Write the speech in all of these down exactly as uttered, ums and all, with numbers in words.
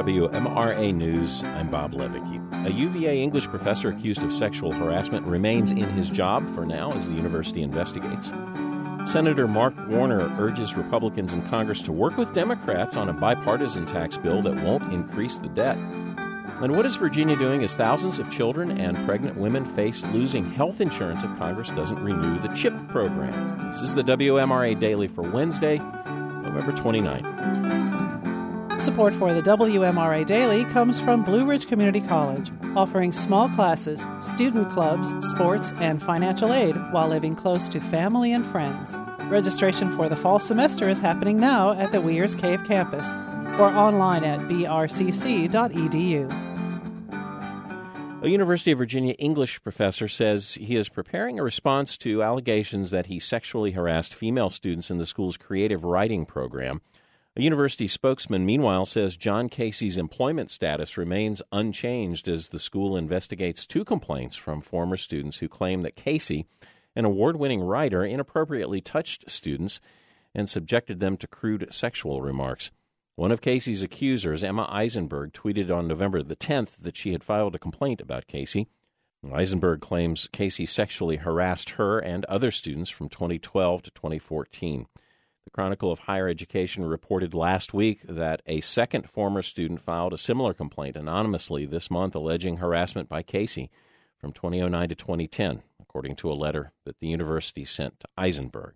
W M R A News, I'm Bob Levicki. A U V A English professor accused of sexual harassment remains in his job for now as the university investigates. Senator Mark Warner urges Republicans in Congress to work with Democrats on a bipartisan tax bill that won't increase the debt. And what is Virginia doing as thousands of children and pregnant women face losing health insurance if Congress doesn't renew the CHIP program? This is the W M R A Daily for Wednesday, November twenty-ninth. Support for the W M R A Daily comes from Blue Ridge Community College, offering small classes, student clubs, sports, and financial aid while living close to family and friends. Registration for the fall semester is happening now at the Weir's Cave campus or online at b r c c dot e d u. A University of Virginia English professor says he is preparing a response to allegations that he sexually harassed female students in the school's creative writing program. A university spokesman, meanwhile, says John Casey's employment status remains unchanged as the school investigates two complaints from former students who claim that Casey, an award-winning writer, inappropriately touched students and subjected them to crude sexual remarks. One of Casey's accusers, Emma Eisenberg, tweeted on November the tenth that she had filed a complaint about Casey. Eisenberg claims Casey sexually harassed her and other students from twenty twelve to twenty fourteen. The Chronicle of Higher Education reported last week that a second former student filed a similar complaint anonymously this month alleging harassment by Casey from twenty oh nine to twenty ten, according to a letter that the university sent to Eisenberg.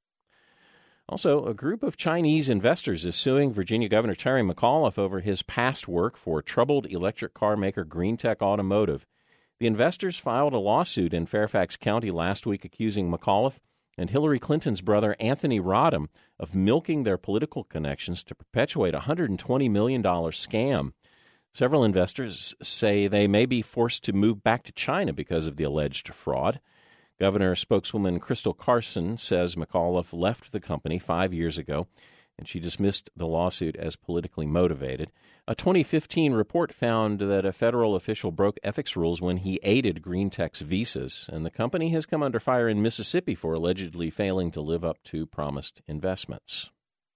Also, a group of Chinese investors is suing Virginia Governor Terry McAuliffe over his past work for troubled electric car maker Greentech Automotive. The investors filed a lawsuit in Fairfax County last week accusing McAuliffe and Hillary Clinton's brother Anthony Rodham of milking their political connections to perpetuate a one hundred twenty million dollars scam. Several investors say they may be forced to move back to China because of the alleged fraud. Governor spokeswoman Crystal Carson says McAuliffe left the company five years ago, and she dismissed the lawsuit as politically motivated. A twenty fifteen report found that a federal official broke ethics rules when he aided Greentech's visas, and the company has come under fire in Mississippi for allegedly failing to live up to promised investments.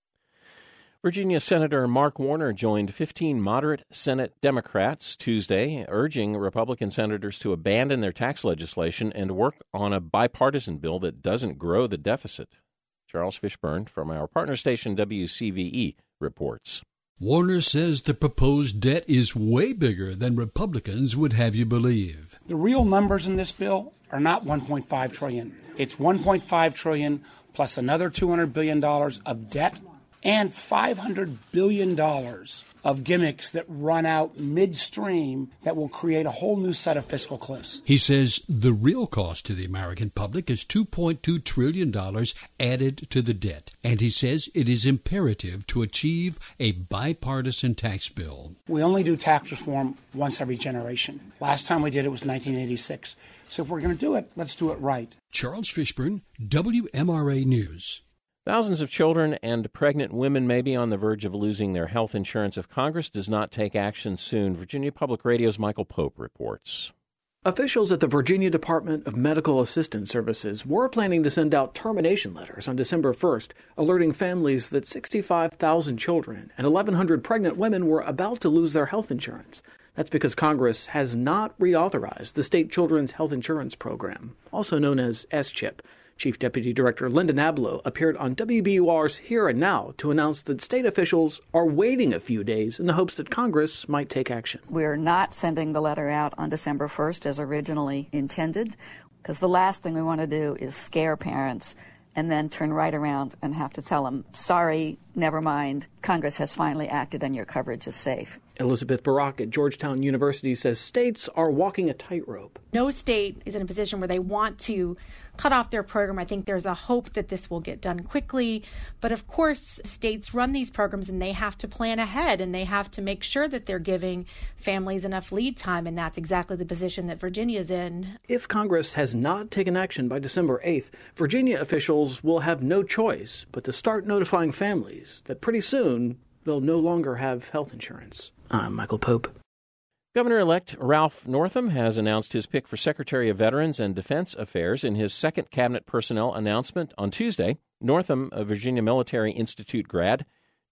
Virginia Senator Mark Warner joined fifteen moderate Senate Democrats Tuesday, urging Republican senators to abandon their tax legislation and work on a bipartisan bill that doesn't grow the deficit. Charles Fishburne from our partner station W C V E reports. Warner says the proposed debt is way bigger than Republicans would have you believe. The real numbers in this bill are not one point five trillion dollars. It's one point five trillion dollars plus another two hundred billion dollars of debt and five hundred billion dollars of gimmicks that run out midstream that will create a whole new set of fiscal cliffs. He says the real cost to the American public is two point two trillion dollars added to the debt. And he says it is imperative to achieve a bipartisan tax bill. We only do tax reform once every generation. Last time we did it was nineteen eighty-six. So if we're going to do it, let's do it right. Charles Fishburne, W M R A News. Thousands of children and pregnant women may be on the verge of losing their health insurance if Congress does not take action soon. Virginia Public Radio's Michael Pope reports. Officials at the Virginia Department of Medical Assistance Services were planning to send out termination letters on December first, alerting families that sixty-five thousand children and eleven hundred pregnant women were about to lose their health insurance. That's because Congress has not reauthorized the state children's health insurance program, also known as S CHIP. Chief Deputy Director Linda Nablo appeared on W B U R's Here and Now to announce that state officials are waiting a few days in the hopes that Congress might take action. We're not sending the letter out on December first as originally intended, because the last thing we want to do is scare parents and then turn right around and have to tell them, sorry, never mind, Congress has finally acted and your coverage is safe. Elizabeth Barak at Georgetown University says states are walking a tightrope. No state is in a position where they want to cut off their program. I think there's a hope that this will get done quickly. But of course, states run these programs and they have to plan ahead and they have to make sure that they're giving families enough lead time. And that's exactly the position that Virginia's in. If Congress has not taken action by December eighth, Virginia officials will have no choice but to start notifying families that pretty soon they'll no longer have health insurance. I'm Michael Pope. Governor-elect Ralph Northam has announced his pick for Secretary of Veterans and Defense Affairs in his second cabinet personnel announcement on Tuesday. Northam, a Virginia Military Institute grad,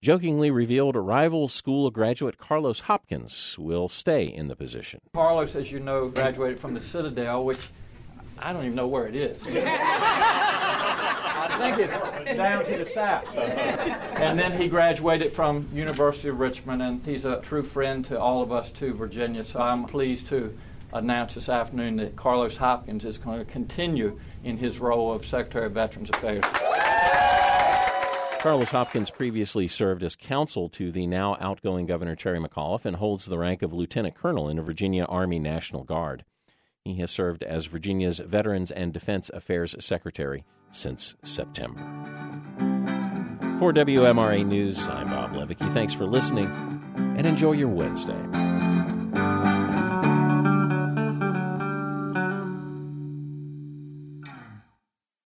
jokingly revealed rival school graduate Carlos Hopkins will stay in the position. Carlos, as you know, graduated from the Citadel, which I don't even know where it is. I think it's down to the south. And then he graduated from University of Richmond, and he's a true friend to all of us too, Virginia. So I'm pleased to announce this afternoon that Carlos Hopkins is going to continue in his role of Secretary of Veterans Affairs. Carlos Hopkins previously served as counsel to the now outgoing Governor Terry McAuliffe and holds the rank of Lieutenant Colonel in the Virginia Army National Guard. He has served as Virginia's Veterans and Defense Affairs Secretary since September. For W M R A News, I'm Bob Levicki. Thanks for listening, and enjoy your Wednesday.